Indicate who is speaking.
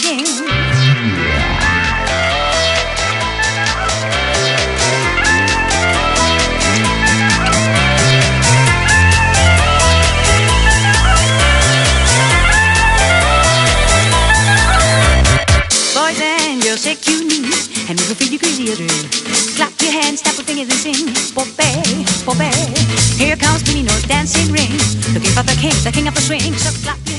Speaker 1: begin. Boys and girls, shake your knees and move feel you crazy as well. Clap your hands, tap your fingers and sing. Bobby, Bobby. Here comes Benny North dancing ring, looking for the king of the swing. So clap your